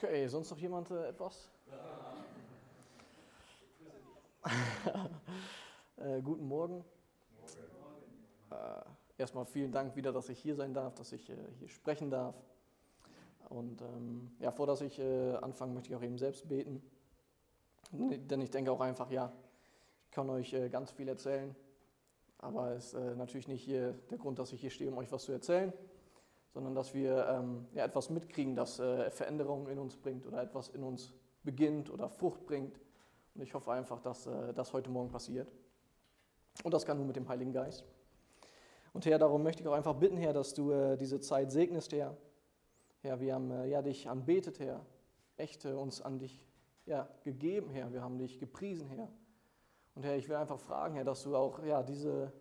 Okay, sonst noch jemand etwas? Guten Morgen. Erstmal vielen Dank wieder, dass ich hier sein darf, dass ich hier sprechen darf. Und vor dass ich anfange, möchte ich auch eben selbst beten. Denn ich denke auch einfach, ja, ich kann euch ganz viel erzählen. Aber es ist natürlich nicht hier der Grund, dass ich hier stehe, um euch was zu erzählen, sondern dass wir etwas mitkriegen, das Veränderungen in uns bringt oder etwas in uns beginnt oder Frucht bringt. Und ich hoffe einfach, dass das heute Morgen passiert. Und das kann nur mit dem Heiligen Geist. Und Herr, darum möchte ich auch einfach bitten, Herr, dass du diese Zeit segnest, Herr. Herr, wir haben dich anbetet, Herr. Echt uns an dich gegeben, Herr. Wir haben dich gepriesen, Herr. Und Herr, ich will einfach fragen, Herr, dass du auch diese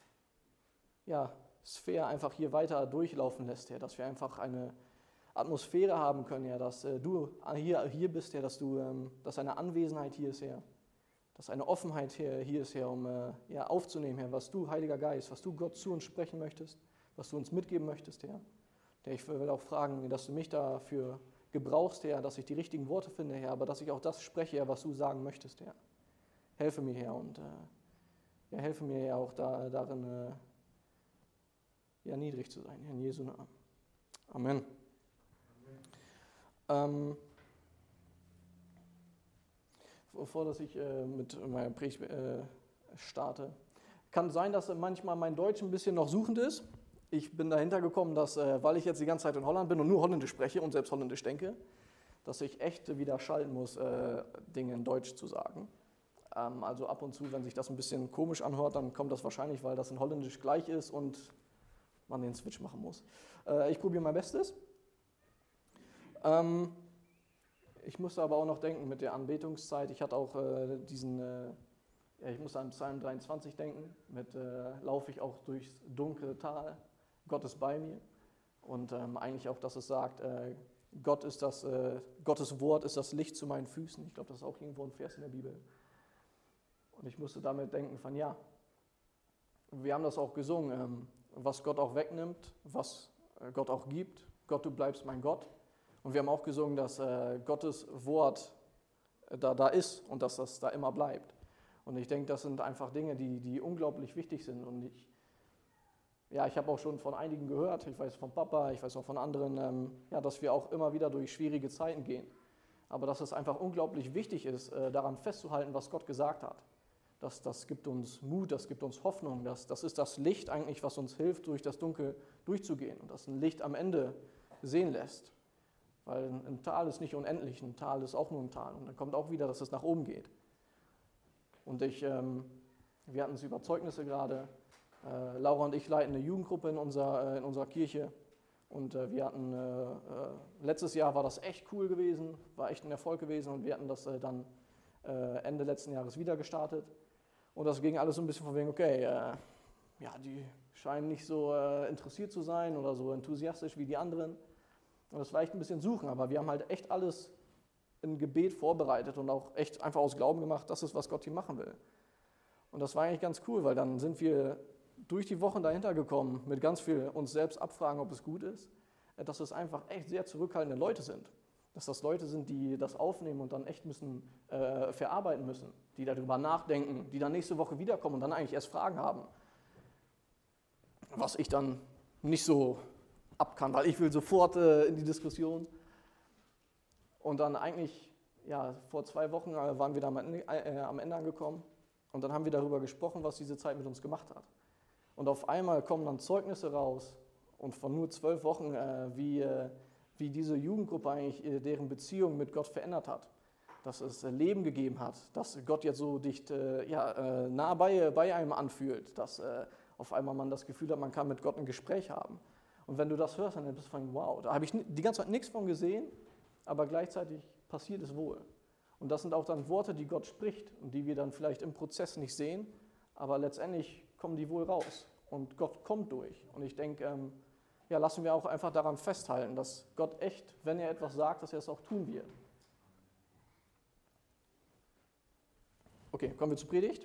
Sphäre einfach hier weiter durchlaufen lässt, Herr. Dass wir einfach eine Atmosphäre haben können, Herr, dass du hier bist, Herr, dass eine Anwesenheit hier ist, Herr. Dass eine Offenheit hier ist, Herr, um aufzunehmen, Herr, was du, Heiliger Geist, was du Gott zu uns sprechen möchtest, was du uns mitgeben möchtest, Herr. Ich will auch fragen, dass du mich dafür gebrauchst, Herr, dass ich die richtigen Worte finde, Herr, aber dass ich auch das spreche, Herr, was du sagen möchtest, Herr. Helfe mir, Herr, und helfe mir, Herr, auch darin, niedrig zu sein, Herr, in Jesu Namen. Amen. Bevor dass ich mit meiner Predigt starte, kann sein, dass manchmal mein Deutsch ein bisschen noch suchend ist. Ich bin dahinter gekommen, dass, weil ich jetzt die ganze Zeit in Holland bin und nur Holländisch spreche und selbst Holländisch denke, dass ich echt wieder schalten muss, Dinge in Deutsch zu sagen. Also ab und zu, wenn sich das ein bisschen komisch anhört, dann kommt das wahrscheinlich, weil das in Holländisch gleich ist und man den Switch machen muss. Ich probiere mein Bestes. Ich musste aber auch noch denken mit der Anbetungszeit. Ich hatte auch ich musste an Psalm 23 denken, laufe ich auch durchs dunkle Tal, Gott ist bei mir. Und eigentlich auch, dass es sagt, Gottes Wort ist das Licht zu meinen Füßen. Ich glaube, das ist auch irgendwo ein Vers in der Bibel. Und ich musste damit denken von wir haben das auch gesungen, was Gott auch wegnimmt, was Gott auch gibt. Gott, du bleibst mein Gott. Und wir haben auch gesungen, dass Gottes Wort da ist und dass das da immer bleibt. Und ich denke, das sind einfach Dinge, die unglaublich wichtig sind. Und ich habe auch schon von einigen gehört, ich weiß von Papa, ich weiß auch von anderen, dass wir auch immer wieder durch schwierige Zeiten gehen. Aber dass es einfach unglaublich wichtig ist, daran festzuhalten, was Gott gesagt hat. Das gibt uns Mut, das gibt uns Hoffnung, das ist das Licht eigentlich, was uns hilft, durch das Dunkel durchzugehen und das ein Licht am Ende sehen lässt. Weil ein Tal ist nicht unendlich, ein Tal ist auch nur ein Tal und dann kommt auch wieder, dass es nach oben geht. Und wir hatten es über Zeugnisse gerade, Laura und ich leiten eine Jugendgruppe in unserer Kirche und wir hatten, letztes Jahr war das echt cool gewesen, war echt ein Erfolg gewesen und wir hatten das dann Ende letzten Jahres wieder gestartet. Und das ging alles so ein bisschen von wegen, okay, die scheinen nicht so interessiert zu sein oder so enthusiastisch wie die anderen. Und das war echt ein bisschen suchen, aber wir haben halt echt alles in Gebet vorbereitet und auch echt einfach aus Glauben gemacht, das ist, was Gott hier machen will. Und das war eigentlich ganz cool, weil dann sind wir durch die Wochen dahinter gekommen, mit ganz viel uns selbst abfragen, ob es gut ist, dass es einfach echt sehr zurückhaltende Leute sind. Dass das Leute sind, die das aufnehmen und dann echt verarbeiten müssen, die darüber nachdenken, die dann nächste Woche wiederkommen und dann eigentlich erst Fragen haben. Was ich dann nicht so ab kann, weil ich will sofort in die Diskussion. Und dann eigentlich, vor 2 Wochen waren wir da am Ende angekommen und dann haben wir darüber gesprochen, was diese Zeit mit uns gemacht hat. Und auf einmal kommen dann Zeugnisse raus und von nur 12 Wochen, wie diese Jugendgruppe eigentlich deren Beziehung mit Gott verändert hat. Dass es Leben gegeben hat, dass Gott jetzt so dicht nah bei einem anfühlt, dass auf einmal man das Gefühl hat, man kann mit Gott ein Gespräch haben. Und wenn du das hörst, dann bist du von, wow, da habe ich die ganze Zeit nichts von gesehen, aber gleichzeitig passiert es wohl. Und das sind auch dann Worte, die Gott spricht und die wir dann vielleicht im Prozess nicht sehen, aber letztendlich kommen die wohl raus und Gott kommt durch. Und ich denke, lassen wir auch einfach daran festhalten, dass Gott echt, wenn er etwas sagt, dass er es auch tun wird. Okay, kommen wir zur Predigt.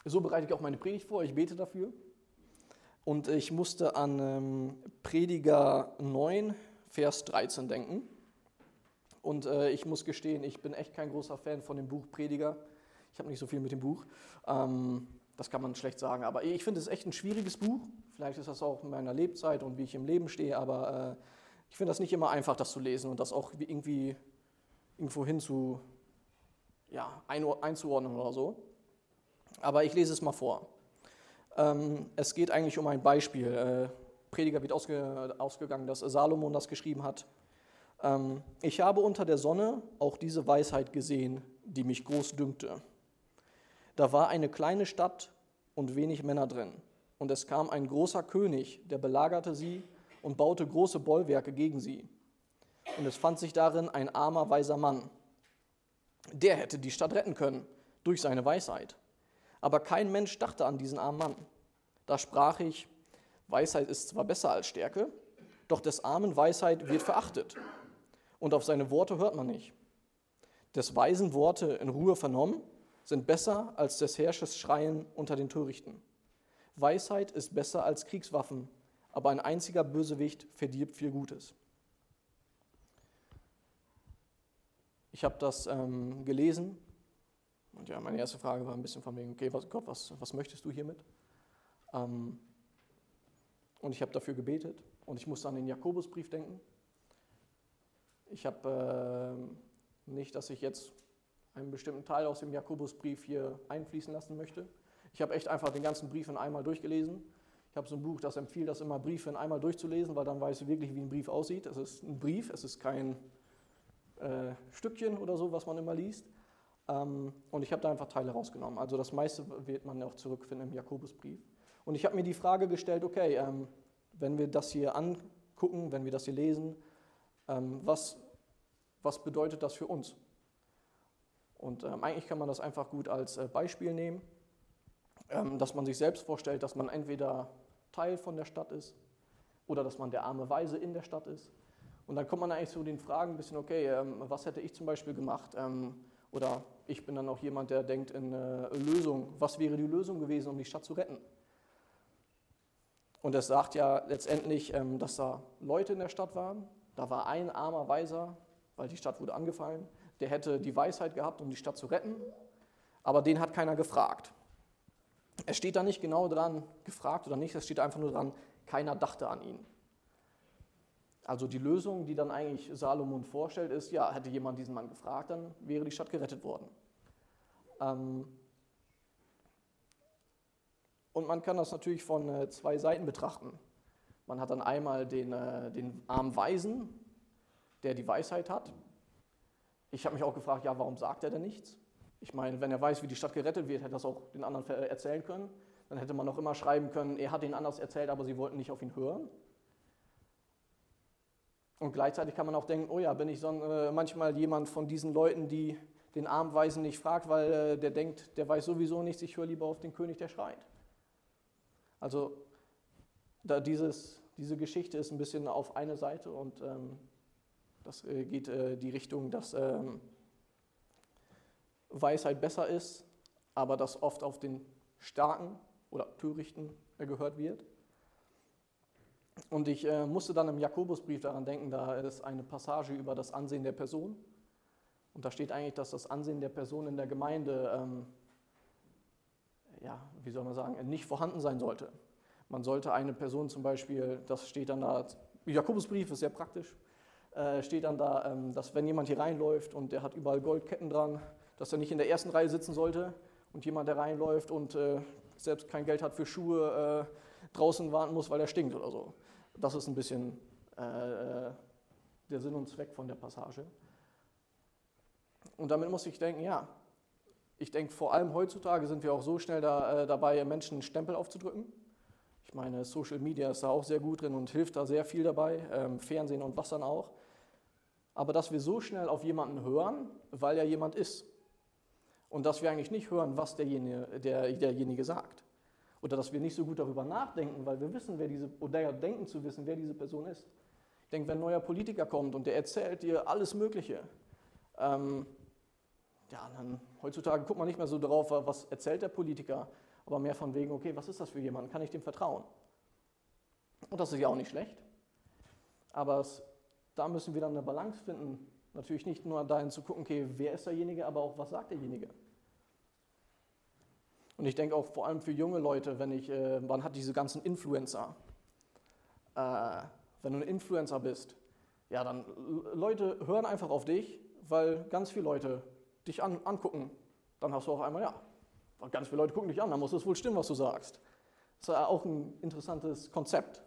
So bereite ich auch meine Predigt vor, ich bete dafür. Und ich musste an Prediger 9, Vers 13 denken. Und ich muss gestehen, ich bin echt kein großer Fan von dem Buch Prediger. Ich habe nicht so viel mit dem Buch. Das kann man schlecht sagen. Aber ich finde es echt ein schwieriges Buch. Vielleicht ist das auch in meiner Lebzeit und wie ich im Leben stehe. Aber ich finde das nicht immer einfach, das zu lesen und das auch irgendwie irgendwo einzuordnen oder so. Aber ich lese es mal vor. Es geht eigentlich um ein Beispiel. Prediger wird ausgegangen, dass Salomon das geschrieben hat. Ich habe unter der Sonne auch diese Weisheit gesehen, die mich groß dünkte. Da war eine kleine Stadt und wenig Männer drin. Und es kam ein großer König, der belagerte sie und baute große Bollwerke gegen sie. Und es fand sich darin ein armer, weiser Mann. Der hätte die Stadt retten können durch seine Weisheit. Aber kein Mensch dachte an diesen armen Mann. Da sprach ich, Weisheit ist zwar besser als Stärke, doch des Armen Weisheit wird verachtet. Und auf seine Worte hört man nicht. Des Weisen Worte in Ruhe vernommen sind besser als des Herrschers Schreien unter den Törichten. Weisheit ist besser als Kriegswaffen, aber ein einziger Bösewicht verdirbt viel Gutes. Ich habe das gelesen und ja, meine erste Frage war ein bisschen von wegen, okay, Gott, was möchtest du hiermit? Und ich habe dafür gebetet und ich musste an den Jakobusbrief denken. Ich habe nicht, dass ich jetzt einen bestimmten Teil aus dem Jakobusbrief hier einfließen lassen möchte. Ich habe echt einfach den ganzen Brief in einmal durchgelesen. Ich habe so ein Buch, das empfiehlt, das immer Briefe in einmal durchzulesen, weil dann weißt du wirklich, wie ein Brief aussieht. Es ist ein Brief, es ist kein Stückchen oder so, was man immer liest. Und ich habe da einfach Teile rausgenommen. Also das meiste wird man auch zurückfinden im Jakobusbrief. Und ich habe mir die Frage gestellt, okay, wenn wir das hier angucken, wenn wir das hier lesen, was bedeutet das für uns? Und eigentlich kann man das einfach gut als Beispiel nehmen, dass man sich selbst vorstellt, dass man entweder Teil von der Stadt ist oder dass man der arme Weise in der Stadt ist. Und dann kommt man eigentlich zu den Fragen ein bisschen, okay, was hätte ich zum Beispiel gemacht? Oder ich bin dann auch jemand, der denkt in Lösung. Was wäre die Lösung gewesen, um die Stadt zu retten? Und es sagt ja letztendlich, dass da Leute in der Stadt waren. Da war ein armer Weiser, weil die Stadt wurde angefallen. Der hätte die Weisheit gehabt, um die Stadt zu retten, aber den hat keiner gefragt. Es steht da nicht genau dran, gefragt oder nicht, es steht einfach nur dran, keiner dachte an ihn. Also die Lösung, die dann eigentlich Salomon vorstellt, ist, ja, hätte jemand diesen Mann gefragt, dann wäre die Stadt gerettet worden. Und man kann das natürlich von zwei Seiten betrachten. Man hat dann einmal den armen Weisen, der die Weisheit hat. Ich habe mich auch gefragt, ja, warum sagt er denn nichts? Ich meine, wenn er weiß, wie die Stadt gerettet wird, hätte er das auch den anderen erzählen können. Dann hätte man auch immer schreiben können, er hat ihnen anders erzählt, aber sie wollten nicht auf ihn hören. Und gleichzeitig kann man auch denken, oh ja, bin ich manchmal jemand von diesen Leuten, die den armen Weisen nicht fragt, weil der denkt, der weiß sowieso nichts, ich höre lieber auf den König, der schreit. Also diese Geschichte ist ein bisschen auf eine Seite und das geht die Richtung, dass Weisheit besser ist, aber dass oft auf den Starken oder Törichten gehört wird. Und ich musste dann im Jakobusbrief daran denken, da ist eine Passage über das Ansehen der Person. Und da steht eigentlich, dass das Ansehen der Person in der Gemeinde, nicht vorhanden sein sollte. Man sollte eine Person zum Beispiel, das steht dann da, Jakobusbrief ist sehr praktisch, steht dann da, dass wenn jemand hier reinläuft und der hat überall Goldketten dran, dass er nicht in der ersten Reihe sitzen sollte und jemand, der reinläuft und selbst kein Geld hat für Schuhe, draußen warten muss, weil er stinkt oder so. Das ist ein bisschen der Sinn und Zweck von der Passage. Und damit muss ich denken, ja, ich denke, vor allem heutzutage sind wir auch so schnell dabei, Menschen einen Stempel aufzudrücken. Ich meine, Social Media ist da auch sehr gut drin und hilft da sehr viel dabei, Fernsehen und was dann auch. Aber dass wir so schnell auf jemanden hören, weil er jemand ist. Und dass wir eigentlich nicht hören, was derjenige sagt. Oder dass wir nicht so gut darüber nachdenken, weil wir wissen, denken zu wissen, wer diese Person ist. Ich denke, wenn ein neuer Politiker kommt und der erzählt dir alles Mögliche, dann heutzutage guckt man nicht mehr so drauf, was erzählt der Politiker, aber mehr von wegen, okay, was ist das für jemand? Kann ich dem vertrauen? Und das ist ja auch nicht schlecht, aber da müssen wir dann eine Balance finden. Natürlich nicht nur dahin zu gucken, okay, wer ist derjenige, aber auch, was sagt derjenige? Und ich denke auch vor allem für junge Leute, man hat diese ganzen Influencer. Wenn du ein Influencer bist, ja, dann Leute hören einfach auf dich, weil ganz viele Leute dich angucken. Dann hast du auf einmal, ja, ganz viele Leute gucken dich an, dann muss es wohl stimmen, was du sagst. Das ist auch ein interessantes Konzept.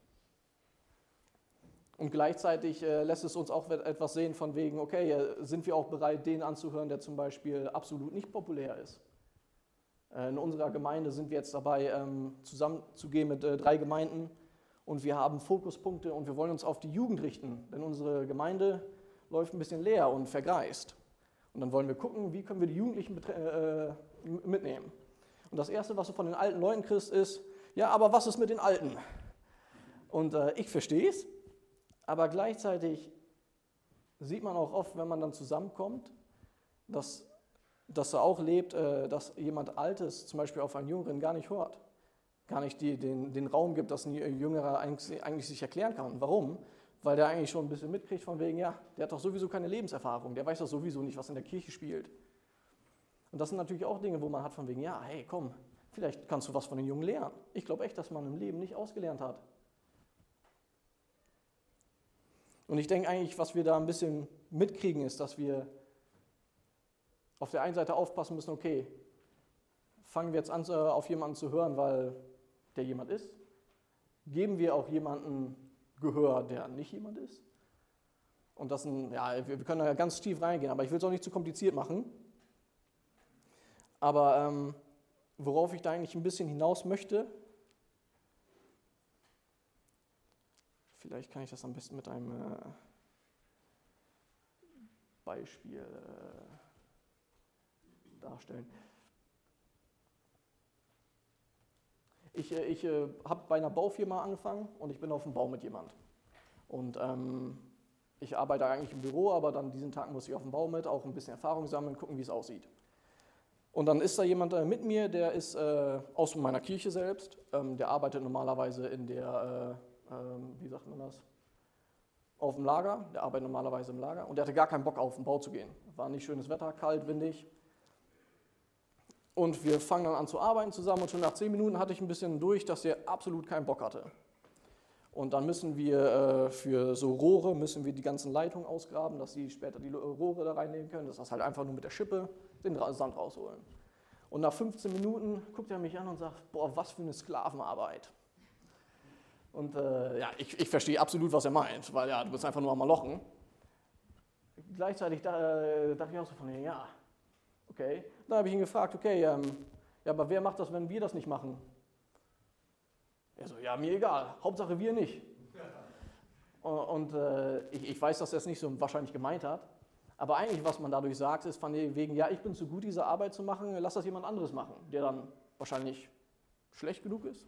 Und gleichzeitig lässt es uns auch etwas sehen von wegen, okay, sind wir auch bereit, den anzuhören, der zum Beispiel absolut nicht populär ist. In unserer Gemeinde sind wir jetzt dabei, zusammenzugehen mit 3 Gemeinden und wir haben Fokuspunkte und wir wollen uns auf die Jugend richten, denn unsere Gemeinde läuft ein bisschen leer und vergreist. Und dann wollen wir gucken, wie können wir die Jugendlichen mitnehmen. Und das Erste, was du von den alten Leuten kriegst, ist, ja, aber was ist mit den Alten? Und ich verstehe es, aber gleichzeitig sieht man auch oft, wenn man dann zusammenkommt, dass er auch lebt, dass jemand Altes zum Beispiel auf einen Jüngeren gar nicht hört. Gar nicht den Raum gibt, dass ein Jüngerer eigentlich sich erklären kann. Warum? Weil der eigentlich schon ein bisschen mitkriegt von wegen, ja, der hat doch sowieso keine Lebenserfahrung, der weiß doch sowieso nicht, was in der Kirche spielt. Und das sind natürlich auch Dinge, wo man hat von wegen, ja, hey, komm, vielleicht kannst du was von den Jungen lernen. Ich glaube echt, dass man im Leben nicht ausgelernt hat. Und ich denke eigentlich, was wir da ein bisschen mitkriegen, ist, dass wir auf der einen Seite aufpassen müssen, okay, fangen wir jetzt an, auf jemanden zu hören, weil der jemand ist? Geben wir auch jemanden Gehör, der nicht jemand ist? Und wir können da ganz tief reingehen, aber ich will es auch nicht zu kompliziert machen. Aber worauf ich da eigentlich ein bisschen hinaus möchte, vielleicht kann ich das am besten mit einem Beispiel darstellen. Ich habe bei einer Baufirma angefangen und ich bin auf dem Bau mit jemand. Und ich arbeite eigentlich im Büro, aber dann diesen Tag muss ich auf dem Bau mit, auch ein bisschen Erfahrung sammeln, gucken, wie es aussieht. Und dann ist da jemand mit mir, der ist aus meiner Kirche selbst, der arbeitet normalerweise in der, wie sagt man das, auf dem Lager, der arbeitet normalerweise im Lager und der hatte gar keinen Bock auf den Bau zu gehen. War nicht schönes Wetter, kalt, windig. Und wir fangen dann an zu arbeiten zusammen und schon nach 10 Minuten hatte ich ein bisschen durch, dass er absolut keinen Bock hatte. Und dann müssen wir für so Rohre, die ganzen Leitungen ausgraben, dass sie später die Rohre da reinnehmen können. Das ist halt einfach nur mit der Schippe den Sand rausholen. Und nach 15 Minuten guckt er mich an und sagt, boah, was für eine Sklavenarbeit. Und ich verstehe absolut, was er meint, weil ja, du bist einfach nur am Malochen. Gleichzeitig dachte ich auch so von, ja, okay. Dann habe ich ihn gefragt, okay, ja, aber wer macht das, wenn wir das nicht machen? Er so, ja, mir egal, Hauptsache wir nicht. Und ich weiß, dass er es nicht so wahrscheinlich gemeint hat, aber eigentlich, was man dadurch sagt, ist von wegen, ja, ich bin zu gut, diese Arbeit zu machen, lass das jemand anderes machen, der dann wahrscheinlich schlecht genug ist.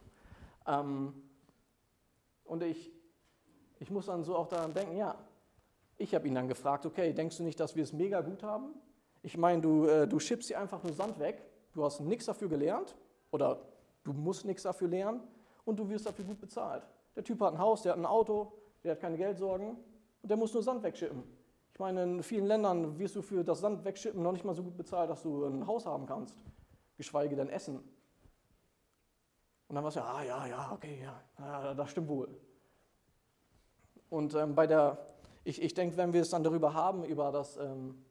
Und ich muss dann so auch daran denken, ja, ich habe ihn dann gefragt, okay, denkst du nicht, dass wir es mega gut haben? Ich meine, du schippst hier einfach nur Sand weg, du hast nichts dafür gelernt oder du musst nichts dafür lernen und du wirst dafür gut bezahlt. Der Typ hat ein Haus, der hat ein Auto, der hat keine Geldsorgen und der muss nur Sand wegschippen. Ich meine, in vielen Ländern wirst du für das Sand wegschippen noch nicht mal so gut bezahlt, dass du ein Haus haben kannst, geschweige denn Essen. Und dann war es ja, okay, ja, das stimmt wohl. Und ich denke, wenn wir es dann darüber haben, über das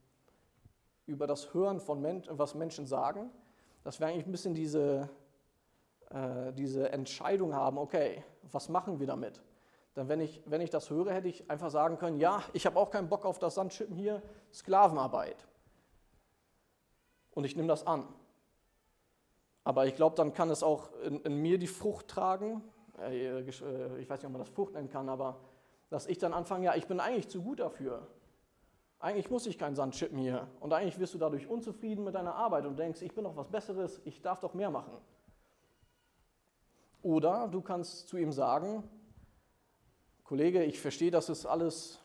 Hören von was Menschen sagen, dass wir eigentlich ein bisschen diese Entscheidung haben, okay, was machen wir damit? Denn wenn ich das höre, hätte ich einfach sagen können, ja, ich habe auch keinen Bock auf das Sandschippen hier, Sklavenarbeit. Und ich nehme das an. Aber ich glaube, dann kann es auch in mir die Frucht tragen, ich weiß nicht, ob man das Frucht nennen kann, aber dass ich dann anfange, ja, ich bin eigentlich zu gut dafür. Eigentlich muss ich keinen Sand schippen hier. Und eigentlich wirst du dadurch unzufrieden mit deiner Arbeit und denkst, ich bin doch was Besseres, ich darf doch mehr machen. Oder du kannst zu ihm sagen, Kollege, ich verstehe, dass es alles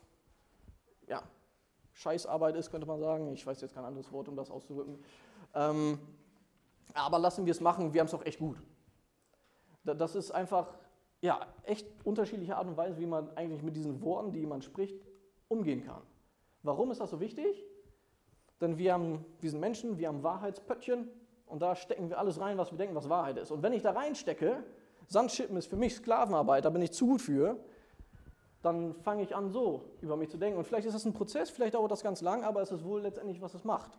Scheißarbeit ist, könnte man sagen. Ich weiß jetzt kein anderes Wort, um das auszudrücken. aber lassen wir es machen, wir haben es auch echt gut. Das ist einfach, ja, echt unterschiedliche Art und Weise, wie man eigentlich mit diesen Worten, die man spricht, umgehen kann. Warum ist das so wichtig? Denn wir sind Menschen, wir haben Wahrheitspöttchen und da stecken wir alles rein, was wir denken, was Wahrheit ist. Und wenn ich da reinstecke, Sandschippen ist für mich Sklavenarbeit, da bin ich zu gut für, dann fange ich an, so über mich zu denken. Und vielleicht ist es ein Prozess, vielleicht dauert das ganz lang, aber es ist wohl letztendlich, was es macht.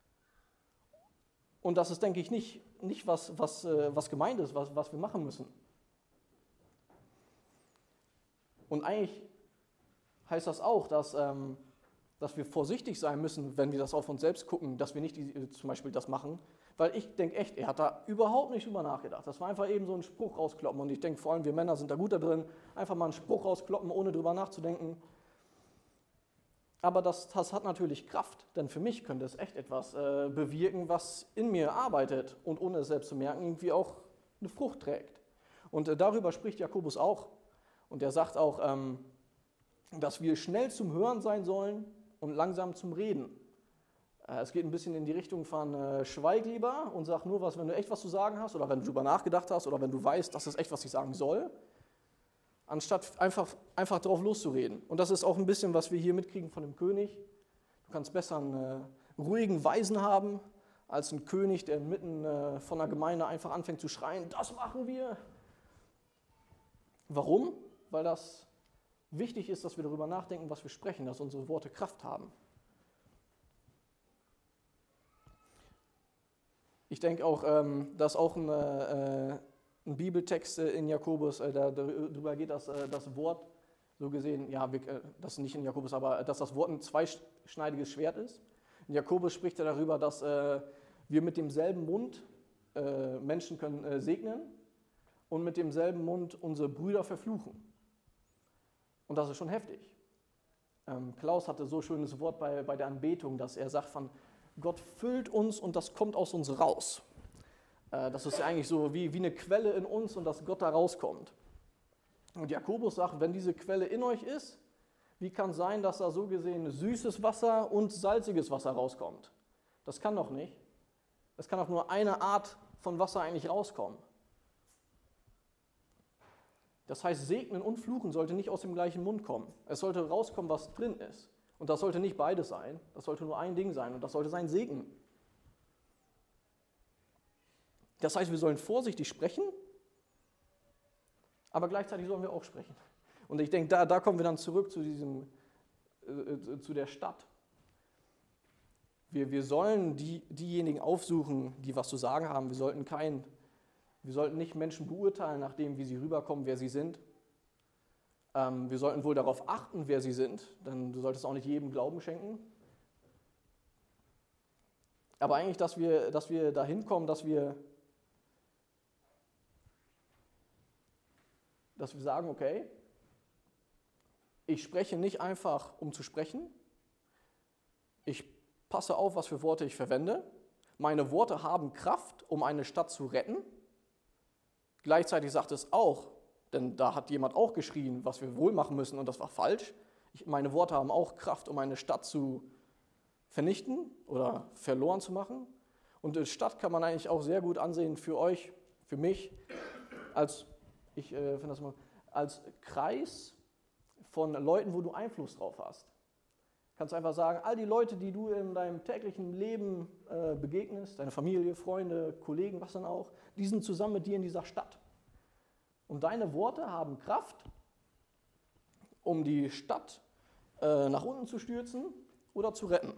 Und das ist, denke ich, nicht was gemeint ist, was wir machen müssen. Und eigentlich heißt das auch, dass wir vorsichtig sein müssen, wenn wir das auf uns selbst gucken, dass wir nicht zum Beispiel das machen. Weil ich denke echt, er hat da überhaupt nicht drüber nachgedacht. Das war einfach eben so ein Spruch rauskloppen. Und ich denke, vor allem wir Männer sind da gut da drin, einfach mal einen Spruch rauskloppen, ohne drüber nachzudenken. Aber das hat natürlich Kraft, denn für mich könnte es echt etwas bewirken, was in mir arbeitet und ohne es selbst zu merken, irgendwie auch eine Frucht trägt. Und darüber spricht Jakobus auch. Und er sagt auch, dass wir schnell zum Hören sein sollen und langsam zum Reden. Es geht ein bisschen in die Richtung von schweig lieber und sag nur was, wenn du echt was zu sagen hast oder wenn du drüber nachgedacht hast oder wenn du weißt, das ist echt, was ich sagen soll, anstatt einfach drauf loszureden. Und das ist auch ein bisschen, was wir hier mitkriegen von dem König. Du kannst besser einen ruhigen Weisen haben, als einen König, der mitten von der Gemeinde einfach anfängt zu schreien, das machen wir. Warum? Weil das wichtig ist, dass wir darüber nachdenken, was wir sprechen, dass unsere Worte Kraft haben. Ich denke auch, dass auch ein Bibeltext in Jakobus, darüber geht, dass das Wort, so gesehen, ja, das nicht in Jakobus, aber dass das Wort ein zweischneidiges Schwert ist. In Jakobus spricht er darüber, dass wir mit demselben Mund Menschen können segnen und mit demselben Mund unsere Brüder verfluchen. Und das ist schon heftig. Klaus hatte so ein schönes Wort bei der Anbetung, dass er sagt von Gott füllt uns und das kommt aus uns raus. Das ist ja eigentlich so wie eine Quelle in uns und dass Gott da rauskommt. Und Jakobus sagt, wenn diese Quelle in euch ist, wie kann es sein, dass da so gesehen süßes Wasser und salziges Wasser rauskommt? Das kann doch nicht. Es kann doch nur eine Art von Wasser eigentlich rauskommen. Das heißt, segnen und fluchen sollte nicht aus dem gleichen Mund kommen. Es sollte rauskommen, was drin ist. Und das sollte nicht beides sein, das sollte nur ein Ding sein und das sollte sein Segen. Das heißt, wir sollen vorsichtig sprechen, aber gleichzeitig sollen wir auch sprechen. Und ich denke, da kommen wir dann zurück zu der Stadt. Wir sollen diejenigen aufsuchen, die was zu sagen haben. Wir sollten nicht Menschen beurteilen, nach dem, wie sie rüberkommen, wer sie sind. Wir sollten wohl darauf achten, wer sie sind, denn du solltest auch nicht jedem Glauben schenken. Aber eigentlich, dass wir dahin kommen, dass wir sagen, okay, ich spreche nicht einfach, um zu sprechen. Ich passe auf, was für Worte ich verwende. Meine Worte haben Kraft, um eine Stadt zu retten. Gleichzeitig sagt es auch, denn da hat jemand auch geschrien, was wir wohl machen müssen und das war falsch. Meine Worte haben auch Kraft, um eine Stadt zu vernichten oder verloren zu machen. Und die Stadt kann man eigentlich auch sehr gut ansehen für euch, für mich, als Kreis von Leuten, wo du Einfluss drauf hast. Kannst du einfach sagen, all die Leute, die du in deinem täglichen Leben begegnest, deine Familie, Freunde, Kollegen, was dann auch, die sind zusammen mit dir in dieser Stadt. Und deine Worte haben Kraft, um die Stadt nach unten zu stürzen oder zu retten.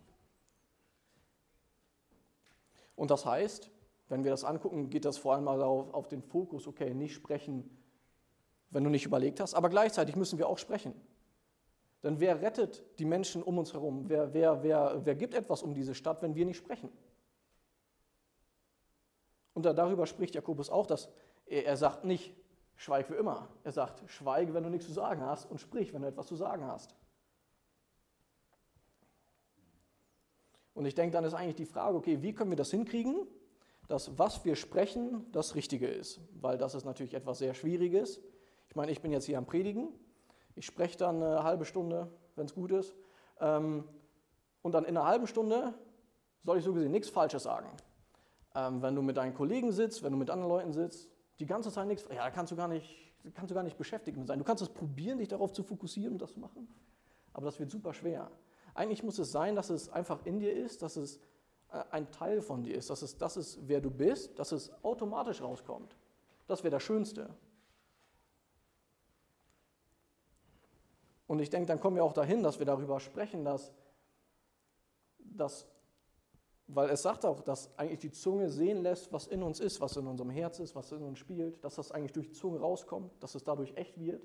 Und das heißt, wenn wir das angucken, geht das vor allem mal auf den Fokus, okay, nicht sprechen, wenn du nicht überlegt hast, aber gleichzeitig müssen wir auch sprechen. Denn wer rettet die Menschen um uns herum? Wer gibt etwas um diese Stadt, wenn wir nicht sprechen? Und darüber spricht Jakobus auch, dass er sagt nicht, schweig für immer. Er sagt, schweige, wenn du nichts zu sagen hast und sprich, wenn du etwas zu sagen hast. Und ich denke, dann ist eigentlich die Frage, okay, wie können wir das hinkriegen, dass was wir sprechen, das Richtige ist? Weil das ist natürlich etwas sehr Schwieriges. Ich meine, ich bin jetzt hier am Predigen. Ich spreche dann eine halbe Stunde, wenn es gut ist. Und dann in einer halben Stunde soll ich so gesehen nichts Falsches sagen. Wenn du mit deinen Kollegen sitzt, wenn du mit anderen Leuten sitzt, die ganze Zeit nichts, ja, da kannst du gar nicht beschäftigt mit sein. Du kannst es probieren, dich darauf zu fokussieren und das zu machen, aber das wird super schwer. Eigentlich muss es sein, dass es einfach in dir ist, dass es ein Teil von dir ist, dass es das ist, wer du bist, dass es automatisch rauskommt. Das wäre das Schönste. Und ich denke, dann kommen wir auch dahin, dass wir darüber sprechen, weil es sagt auch, dass eigentlich die Zunge sehen lässt, was in uns ist, was in unserem Herz ist, was in uns spielt, dass das eigentlich durch die Zunge rauskommt, dass es dadurch echt wird,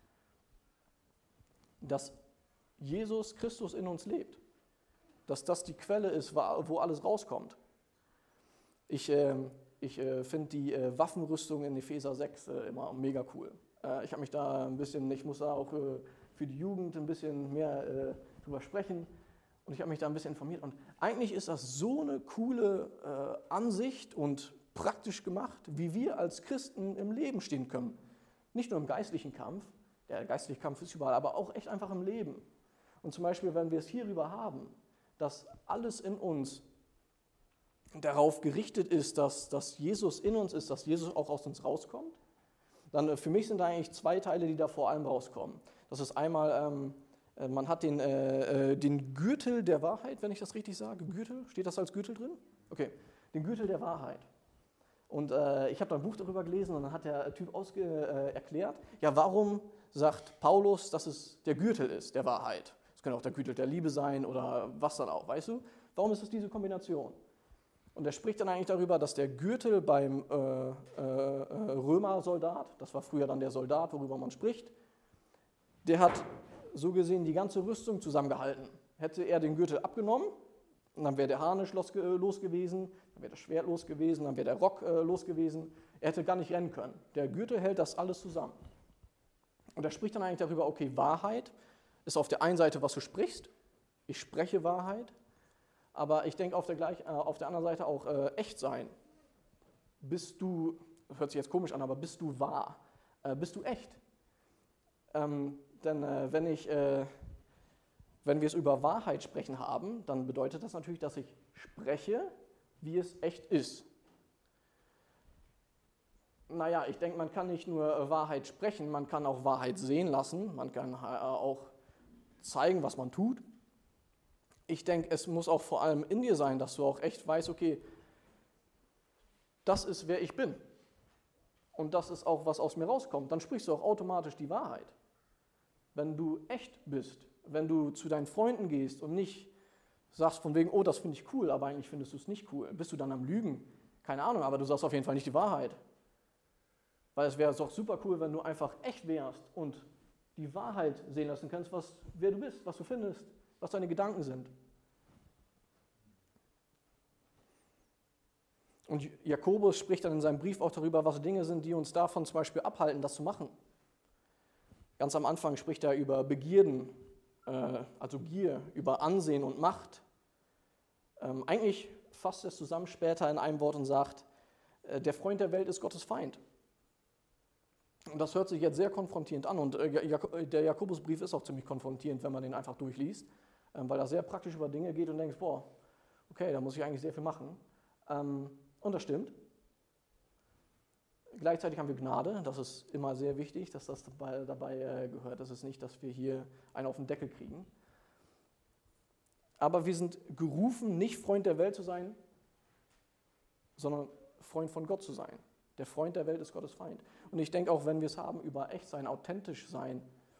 dass Jesus Christus in uns lebt, dass das die Quelle ist, wo alles rauskommt. Ich finde die Waffenrüstung in Epheser 6 immer mega cool. Ich habe mich da ein bisschen, ich muss da auch für die Jugend ein bisschen mehr drüber sprechen. Und ich habe mich da ein bisschen informiert. Und eigentlich ist das so eine coole Ansicht und praktisch gemacht, wie wir als Christen im Leben stehen können. Nicht nur im geistlichen Kampf, der geistliche Kampf ist überall, aber auch echt einfach im Leben. Und zum Beispiel, wenn wir es hierüber haben, dass alles in uns darauf gerichtet ist, dass Jesus in uns ist, dass Jesus auch aus uns rauskommt, dann für mich sind da eigentlich zwei Teile, die da vor allem rauskommen. Das ist einmal... Man hat den Gürtel der Wahrheit, wenn ich das richtig sage. Gürtel, steht das als Gürtel drin? Okay, den Gürtel der Wahrheit. Und ich habe da ein Buch darüber gelesen und dann hat der Typ erklärt, ja, warum sagt Paulus, dass es der Gürtel ist der Wahrheit? Es könnte auch der Gürtel der Liebe sein oder was dann auch, weißt du? Warum ist es diese Kombination? Und er spricht dann eigentlich darüber, dass der Gürtel beim Römersoldat, das war früher dann der Soldat, worüber man spricht, der hat so gesehen die ganze Rüstung zusammengehalten. Hätte er den Gürtel abgenommen, dann wäre der Harnisch los gewesen, dann wäre das Schwert los gewesen, dann wäre der Rock los gewesen. Er hätte gar nicht rennen können. Der Gürtel hält das alles zusammen. Und er spricht dann eigentlich darüber, okay, Wahrheit ist auf der einen Seite, was du sprichst. Ich spreche Wahrheit. Aber ich denke auf der anderen Seite auch echt sein. Bist du, hört sich jetzt komisch an, aber bist du wahr? Bist du echt? Denn wenn wir es über Wahrheit sprechen haben, dann bedeutet das natürlich, dass ich spreche, wie es echt ist. Naja, ich denke, man kann nicht nur Wahrheit sprechen, man kann auch Wahrheit sehen lassen, man kann auch zeigen, was man tut. Ich denke, es muss auch vor allem in dir sein, dass du auch echt weißt, okay, das ist, wer ich bin. Und das ist auch, was aus mir rauskommt. Dann sprichst du auch automatisch die Wahrheit. Wenn du echt bist, wenn du zu deinen Freunden gehst und nicht sagst von wegen, oh, das finde ich cool, aber eigentlich findest du es nicht cool, bist du dann am Lügen? Keine Ahnung, aber du sagst auf jeden Fall nicht die Wahrheit. Weil es wäre doch super cool, wenn du einfach echt wärst und die Wahrheit sehen lassen kannst, wer du bist, was du findest, was deine Gedanken sind. Und Jakobus spricht dann in seinem Brief auch darüber, was Dinge sind, die uns davon zum Beispiel abhalten, das zu machen. Ganz am Anfang spricht er über Begierden, also Gier, über Ansehen und Macht. Eigentlich fasst er es zusammen später in einem Wort und sagt, der Freund der Welt ist Gottes Feind. Und das hört sich jetzt sehr konfrontierend an und der Jakobusbrief ist auch ziemlich konfrontierend, wenn man den einfach durchliest, weil er sehr praktisch über Dinge geht und denkst, boah, okay, da muss ich eigentlich sehr viel machen. Und das stimmt. Gleichzeitig haben wir Gnade, das ist immer sehr wichtig, dass das dabei gehört. Das ist nicht, dass wir hier einen auf den Deckel kriegen. Aber wir sind gerufen, nicht Freund der Welt zu sein, sondern Freund von Gott zu sein. Der Freund der Welt ist Gottes Feind. Und ich denke auch, wenn wir es haben über echt sein, authentisch sein,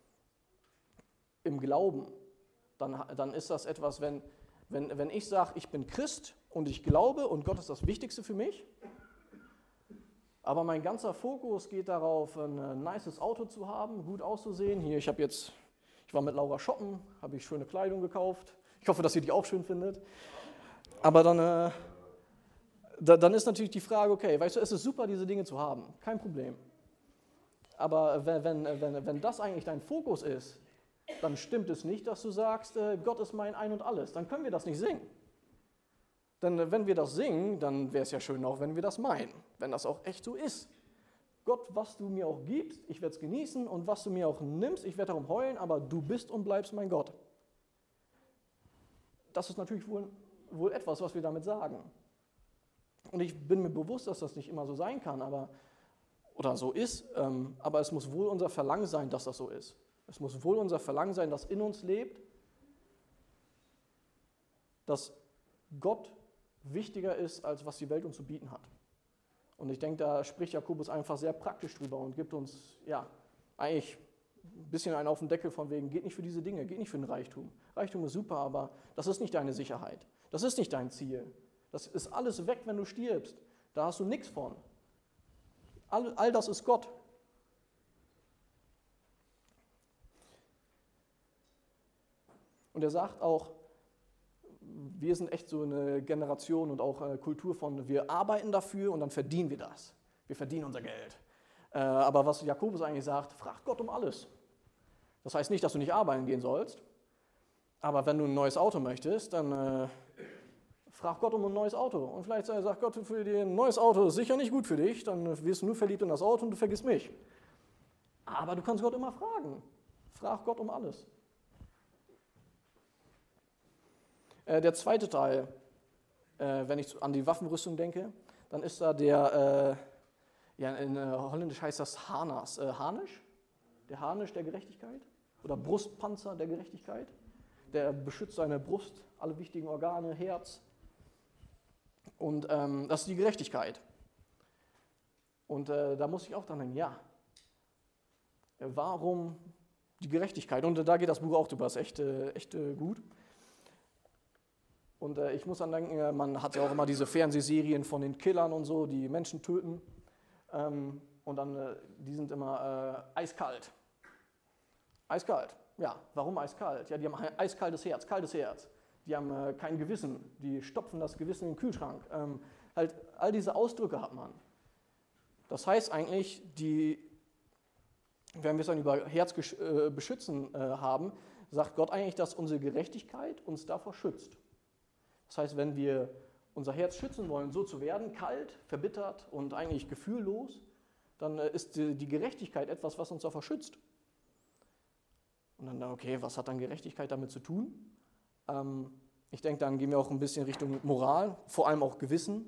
im Glauben, dann ist das etwas, wenn ich sage, ich bin Christ und ich glaube und Gott ist das Wichtigste für mich, aber mein ganzer Fokus geht darauf, ein nices Auto zu haben, gut auszusehen. Hier, ich war mit Laura shoppen, habe ich schöne Kleidung gekauft. Ich hoffe, dass ihr die auch schön findet. Aber dann ist natürlich die Frage, okay, weißt du, es ist super, diese Dinge zu haben, kein Problem. Aber wenn das eigentlich dein Fokus ist, dann stimmt es nicht, dass du sagst, Gott ist mein Ein und Alles. Dann können wir das nicht singen. Denn wenn wir das singen, dann wäre es ja schön auch, wenn wir das meinen, wenn das auch echt so ist. Gott, was du mir auch gibst, ich werde es genießen und was du mir auch nimmst, ich werde darum heulen, aber du bist und bleibst mein Gott. Das ist natürlich wohl etwas, was wir damit sagen. Und ich bin mir bewusst, dass das nicht immer so sein kann, oder so ist, aber es muss wohl unser Verlangen sein, dass das so ist. Es muss wohl unser Verlangen sein, das in uns lebt, dass Gott wichtiger ist, als was die Welt uns zu bieten hat. Und ich denke, da spricht Jakobus einfach sehr praktisch drüber und gibt uns, eigentlich ein bisschen einen auf den Deckel von wegen, geht nicht für diese Dinge, geht nicht für den Reichtum. Reichtum ist super, aber das ist nicht deine Sicherheit. Das ist nicht dein Ziel. Das ist alles weg, wenn du stirbst. Da hast du nichts von. All das ist Gott. Und er sagt auch, wir sind echt so eine Generation und auch Kultur von, wir arbeiten dafür und dann verdienen wir das. Wir verdienen unser Geld. Aber was Jakobus eigentlich sagt, frag Gott um alles. Das heißt nicht, dass du nicht arbeiten gehen sollst, aber wenn du ein neues Auto möchtest, dann frag Gott um ein neues Auto. Und vielleicht sagt Gott, für dir ein neues Auto ist sicher nicht gut für dich, dann wirst du nur verliebt in das Auto und du vergisst mich. Aber du kannst Gott immer fragen. Frag Gott um alles. Der zweite Teil, wenn ich an die Waffenrüstung denke, dann ist da in Holländisch heißt das Harnas. Harnisch? Der Harnisch der Gerechtigkeit? Oder Brustpanzer der Gerechtigkeit? Der beschützt seine Brust, alle wichtigen Organe, Herz. Und das ist die Gerechtigkeit. Und da muss ich auch dran denken, warum die Gerechtigkeit? Und da geht das Buch auch drüber, ist echt gut. Und ich muss dann denken, man hat ja auch immer diese Fernsehserien von den Killern und so, die Menschen töten. Und dann, die sind immer eiskalt. Eiskalt, ja, warum eiskalt? Ja, die haben ein eiskaltes Herz, kaltes Herz. Die haben kein Gewissen, die stopfen das Gewissen in den Kühlschrank. Halt, all diese Ausdrücke hat man. Das heißt eigentlich, wenn wir es dann über Herz beschützen haben, sagt Gott eigentlich, dass unsere Gerechtigkeit uns davor schützt. Das heißt, wenn wir unser Herz schützen wollen, so zu werden, kalt, verbittert und eigentlich gefühllos, dann ist die Gerechtigkeit etwas, was uns davor schützt. Und dann, okay, was hat dann Gerechtigkeit damit zu tun? Ich denke, dann gehen wir auch ein bisschen Richtung Moral, vor allem auch Gewissen.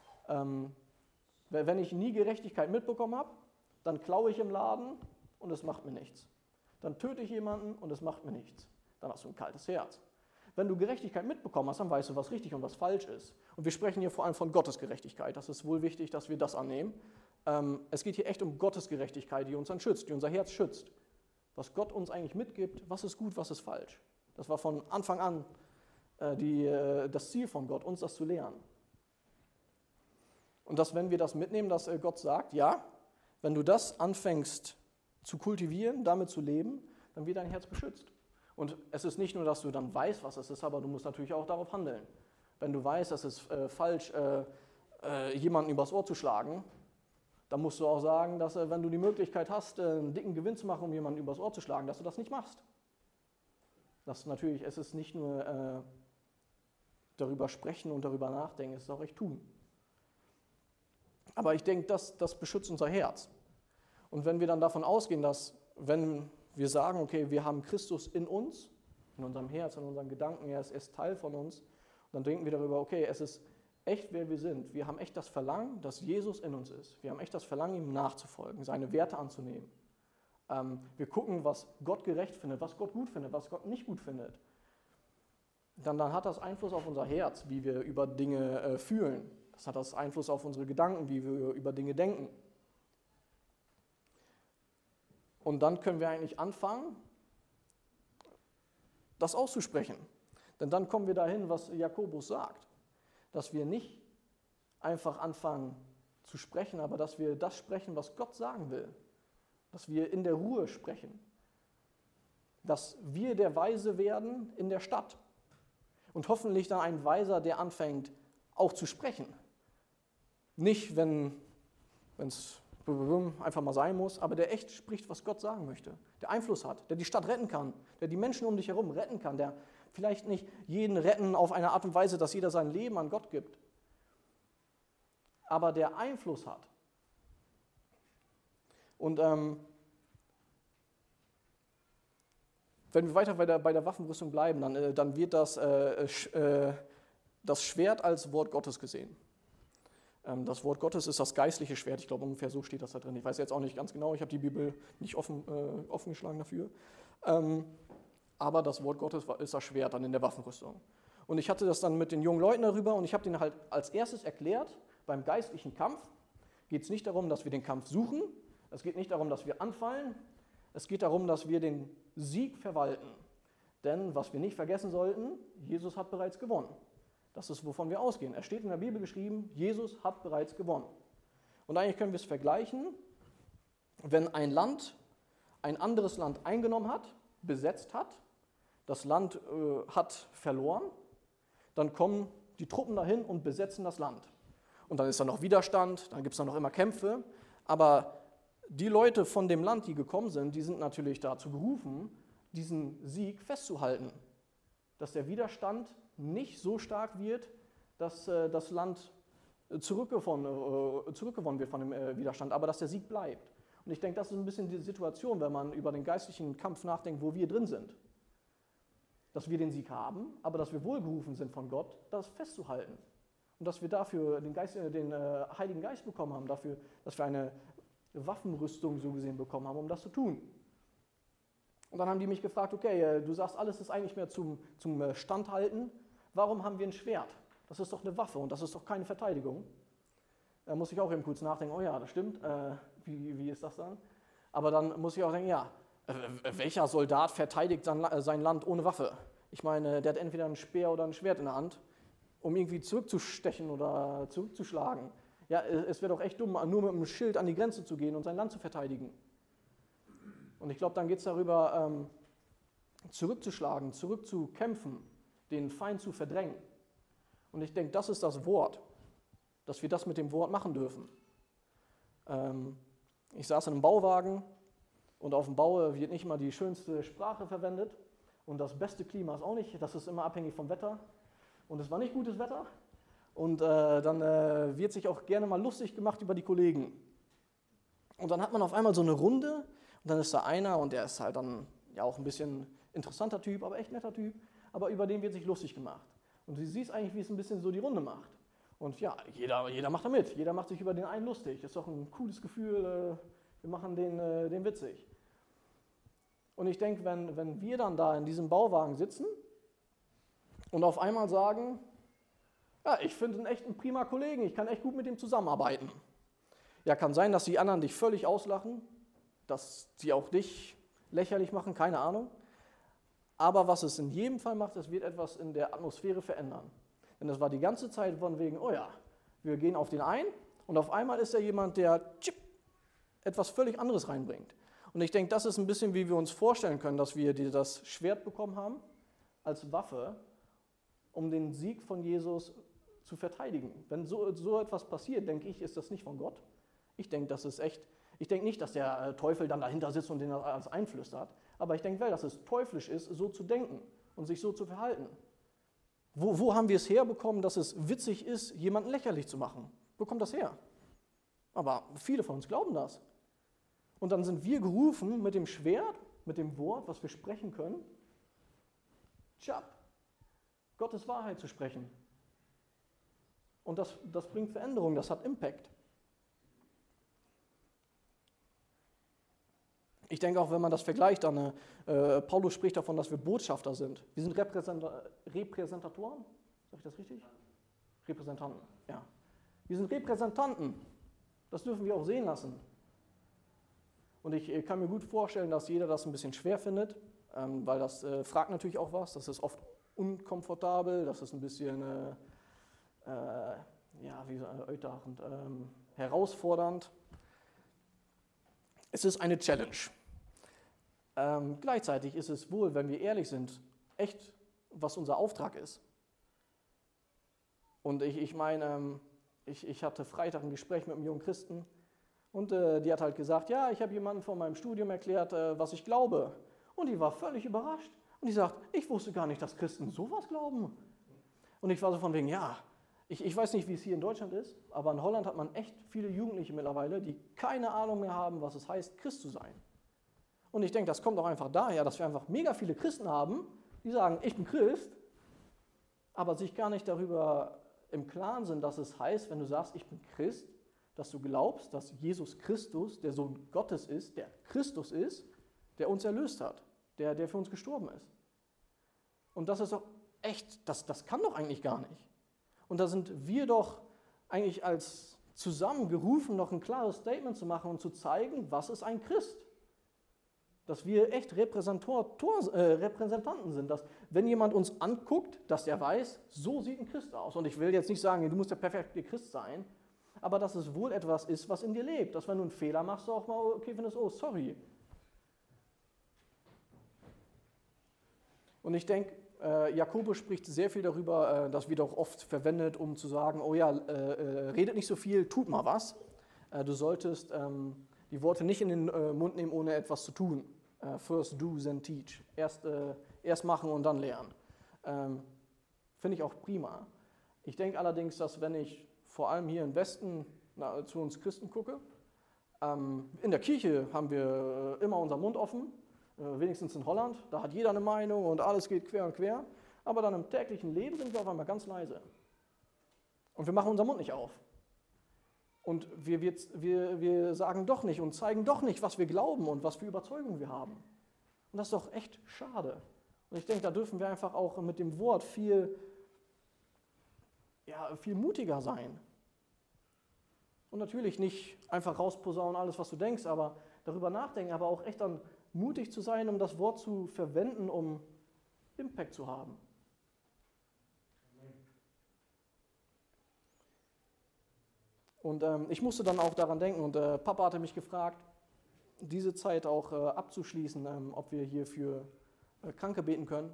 Wenn ich nie Gerechtigkeit mitbekommen habe, dann klaue ich im Laden und es macht mir nichts. Dann töte ich jemanden und es macht mir nichts. Dann hast du ein kaltes Herz. Wenn du Gerechtigkeit mitbekommen hast, dann weißt du, was richtig und was falsch ist. Und wir sprechen hier vor allem von Gottes Gerechtigkeit. Das ist wohl wichtig, dass wir das annehmen. Es geht hier echt um Gottes Gerechtigkeit, die uns dann schützt, die unser Herz schützt. Was Gott uns eigentlich mitgibt, was ist gut, was ist falsch. Das war von Anfang an das Ziel von Gott, uns das zu lehren. Und dass, wenn wir das mitnehmen, dass Gott sagt, ja, wenn du das anfängst zu kultivieren, damit zu leben, dann wird dein Herz beschützt. Und es ist nicht nur, dass du dann weißt, was es ist, aber du musst natürlich auch darauf handeln. Wenn du weißt, es ist falsch, jemanden übers Ohr zu schlagen, dann musst du auch sagen, dass wenn du die Möglichkeit hast, einen dicken Gewinn zu machen, um jemanden übers Ohr zu schlagen, dass du das nicht machst. Es ist nicht nur darüber sprechen und darüber nachdenken, es ist auch echt tun. Aber ich denke, das beschützt unser Herz. Und wenn wir dann davon ausgehen, dass, wenn wir sagen, okay, wir haben Christus in uns, in unserem Herz, in unseren Gedanken, er ist Teil von uns, dann denken wir darüber, okay, es ist echt, wer wir sind. Wir haben echt das Verlangen, dass Jesus in uns ist. Wir haben echt das Verlangen, ihm nachzufolgen, seine Werte anzunehmen. Wir gucken, was Gott gerecht findet, was Gott gut findet, was Gott nicht gut findet. Dann hat das Einfluss auf unser Herz, wie wir über Dinge fühlen. Das hat das Einfluss auf unsere Gedanken, wie wir über Dinge denken. Und dann können wir eigentlich anfangen, das auszusprechen. Denn dann kommen wir dahin, was Jakobus sagt. Dass wir nicht einfach anfangen zu sprechen, aber dass wir das sprechen, was Gott sagen will. Dass wir in der Ruhe sprechen. Dass wir der Weise werden in der Stadt. Und hoffentlich dann ein Weiser, der anfängt, auch zu sprechen. Nicht, wenn es einfach mal sein muss, aber der echt spricht, was Gott sagen möchte. Der Einfluss hat, der die Stadt retten kann, der die Menschen um dich herum retten kann, der vielleicht nicht jeden retten auf eine Art und Weise, dass jeder sein Leben an Gott gibt, aber der Einfluss hat. Und wenn wir weiter bei der Waffenrüstung bleiben, dann wird das Schwert als Wort Gottes gesehen. Das Wort Gottes ist das geistliche Schwert. Ich glaube, ungefähr so steht das da drin. Ich weiß jetzt auch nicht ganz genau, ich habe die Bibel nicht offen geschlagen dafür. Aber das Wort Gottes ist das Schwert dann in der Waffenrüstung. Und ich hatte das dann mit den jungen Leuten darüber und ich habe denen halt als erstes erklärt, beim geistlichen Kampf geht es nicht darum, dass wir den Kampf suchen, es geht nicht darum, dass wir anfallen, es geht darum, dass wir den Sieg verwalten. Denn was wir nicht vergessen sollten, Jesus hat bereits gewonnen. Das ist, wovon wir ausgehen. Es steht in der Bibel geschrieben, Jesus hat bereits gewonnen. Und eigentlich können wir es vergleichen, wenn ein Land ein anderes Land eingenommen hat, besetzt hat, das Land hat verloren, dann kommen die Truppen dahin und besetzen das Land. Und dann ist da noch Widerstand, dann gibt es da noch immer Kämpfe, aber die Leute von dem Land, die gekommen sind, die sind natürlich dazu berufen, diesen Sieg festzuhalten, dass der Widerstand nicht so stark wird, dass das Land zurückgewonnen wird von dem Widerstand, aber dass der Sieg bleibt. Und ich denke, das ist ein bisschen die Situation, wenn man über den geistlichen Kampf nachdenkt, wo wir drin sind. Dass wir den Sieg haben, aber dass wir wohlgerufen sind von Gott, das festzuhalten. Und dass wir dafür den Heiligen Geist bekommen haben, dafür, dass wir eine Waffenrüstung so gesehen bekommen haben, um das zu tun. Und dann haben die mich gefragt, okay, du sagst, alles ist eigentlich mehr zum Standhalten. Warum haben wir ein Schwert? Das ist doch eine Waffe und das ist doch keine Verteidigung. Da muss ich auch eben kurz nachdenken, oh ja, das stimmt, wie ist das dann? Aber dann muss ich auch denken, ja, welcher Soldat verteidigt sein Land ohne Waffe? Ich meine, der hat entweder ein Speer oder ein Schwert in der Hand, um irgendwie zurückzustechen oder zurückzuschlagen. Ja, es wäre doch echt dumm, nur mit einem Schild an die Grenze zu gehen und sein Land zu verteidigen. Und ich glaube, dann geht es darüber, zurückzuschlagen, zurückzukämpfen, den Feind zu verdrängen. Und ich denke, das ist das Wort, dass wir das mit dem Wort machen dürfen. Ich saß in einem Bauwagen und auf dem Bau wird nicht immer die schönste Sprache verwendet und das beste Klima ist auch nicht, das ist immer abhängig vom Wetter. Und es war nicht gutes Wetter und dann wird sich auch gerne mal lustig gemacht über die Kollegen. Und dann hat man auf einmal so eine Runde und dann ist da einer und der ist halt dann ja auch ein bisschen interessanter Typ, aber echt netter Typ, aber über den wird sich lustig gemacht. Und du siehst eigentlich, wie es ein bisschen so die Runde macht. Und ja, jeder macht da mit, jeder macht sich über den einen lustig. Das ist doch ein cooles Gefühl, wir machen den witzig. Und ich denke, wenn wir dann da in diesem Bauwagen sitzen und auf einmal sagen, ja, ich finde ihn echt einen prima Kollegen, ich kann echt gut mit ihm zusammenarbeiten. Ja, kann sein, dass die anderen dich völlig auslachen, dass sie auch dich lächerlich machen, keine Ahnung. Aber was es in jedem Fall macht, es wird etwas in der Atmosphäre verändern. Denn es war die ganze Zeit von wegen, oh ja, wir gehen auf den ein und auf einmal ist er jemand, der etwas völlig anderes reinbringt. Und ich denke, das ist ein bisschen, wie wir uns vorstellen können, dass wir das Schwert bekommen haben als Waffe, um den Sieg von Jesus zu verteidigen. Wenn so etwas passiert, denke ich, ist das nicht von Gott. Ich denke, ich denke nicht, dass der Teufel dann dahinter sitzt und den alles einflüstert, aber ich denke, dass es teuflisch ist, so zu denken und sich so zu verhalten. Wo haben wir es herbekommen, dass es witzig ist, jemanden lächerlich zu machen? Wo kommt das her? Aber viele von uns glauben das. Und dann sind wir gerufen, mit dem Schwert, mit dem Wort, was wir sprechen können, Gottes Wahrheit zu sprechen. Und das bringt Veränderung, das hat Impact. Ich denke auch, wenn man das vergleicht, dann Paulus spricht davon, dass wir Botschafter sind. Wir sind Repräsentatoren, sage ich das richtig? Repräsentanten, ja. Wir sind Repräsentanten. Das dürfen wir auch sehen lassen. Und ich kann mir gut vorstellen, dass jeder das ein bisschen schwer findet, weil das fragt natürlich auch was. Das ist oft unkomfortabel, das ist ein bisschen herausfordernd. Es ist eine Challenge. Gleichzeitig ist es wohl, wenn wir ehrlich sind, echt, was unser Auftrag ist. Und ich meine, ich hatte Freitag ein Gespräch mit einem jungen Christen und die hat halt gesagt, ja, ich habe jemandem von meinem Studium erklärt, was ich glaube. Und die war völlig überrascht. Und die sagt, ich wusste gar nicht, dass Christen sowas glauben. Und ich war so von wegen, ja, ich weiß nicht, wie es hier in Deutschland ist, aber in Holland hat man echt viele Jugendliche mittlerweile, die keine Ahnung mehr haben, was es heißt, Christ zu sein. Und ich denke, das kommt auch einfach daher, dass wir einfach mega viele Christen haben, die sagen, ich bin Christ, aber sich gar nicht darüber im Klaren sind, dass es heißt, wenn du sagst, ich bin Christ, dass du glaubst, dass Jesus Christus der Sohn Gottes ist, der Christus ist, der uns erlöst hat, der für uns gestorben ist. Und das ist doch echt, das kann doch eigentlich gar nicht. Und da sind wir doch eigentlich als zusammengerufen, noch ein klares Statement zu machen und zu zeigen, was ist ein Christ. Dass wir echt Repräsentanten sind, dass wenn jemand uns anguckt, dass der weiß, so sieht ein Christ aus. Und ich will jetzt nicht sagen, du musst der perfekte Christ sein, aber dass es wohl etwas ist, was in dir lebt. Dass wenn du einen Fehler machst, du auch mal okay findest, oh, sorry. Und ich denke, Jakobus spricht sehr viel darüber, das wird auch oft verwendet, um zu sagen, oh ja, redet nicht so viel, tut mal was. Du solltest die Worte nicht in den Mund nehmen, ohne etwas zu tun. First do, then teach. Erst machen und dann lernen. Finde ich auch prima. Ich denke allerdings, dass wenn ich vor allem hier im Westen zu uns Christen gucke, in der Kirche haben wir immer unseren Mund offen, wenigstens in Holland, da hat jeder eine Meinung und alles geht quer und quer, aber dann im täglichen Leben sind wir auf einmal ganz leise. Und wir machen unseren Mund nicht auf. Und wir sagen doch nicht und zeigen doch nicht, was wir glauben und was für Überzeugungen wir haben. Und das ist doch echt schade. Und ich denke, da dürfen wir einfach auch mit dem Wort viel mutiger sein. Und natürlich nicht einfach rausposaunen alles, was du denkst, aber darüber nachdenken, aber auch echt dann mutig zu sein, um das Wort zu verwenden, um Impact zu haben. Und ich musste dann auch daran denken und Papa hatte mich gefragt, diese Zeit auch abzuschließen, ob wir hier für Kranke beten können.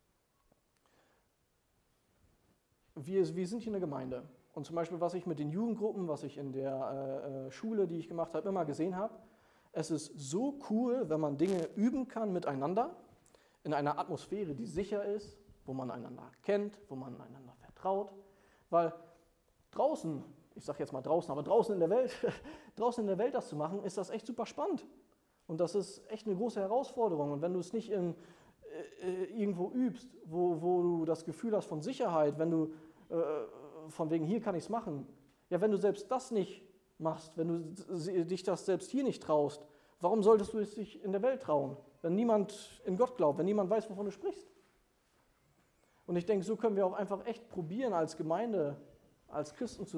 Wir sind hier eine Gemeinde. Und zum Beispiel, was ich mit den Jugendgruppen, was ich in der Schule, die ich gemacht habe, immer gesehen habe, es ist so cool, wenn man Dinge üben kann miteinander, in einer Atmosphäre, die sicher ist, wo man einander kennt, wo man einander vertraut. Weil draußen, ich sage jetzt mal draußen, aber draußen in der Welt das zu machen, ist das echt super spannend. Und das ist echt eine große Herausforderung. Und wenn du es nicht irgendwo übst, wo du das Gefühl hast von Sicherheit, wenn du von wegen hier kann ich es machen, ja, wenn du selbst das nicht machst, wenn du dich das selbst hier nicht traust, warum solltest du es dich in der Welt trauen, wenn niemand in Gott glaubt, wenn niemand weiß, wovon du sprichst? Und ich denke, so können wir auch einfach echt probieren, als Gemeinde, als Christen zu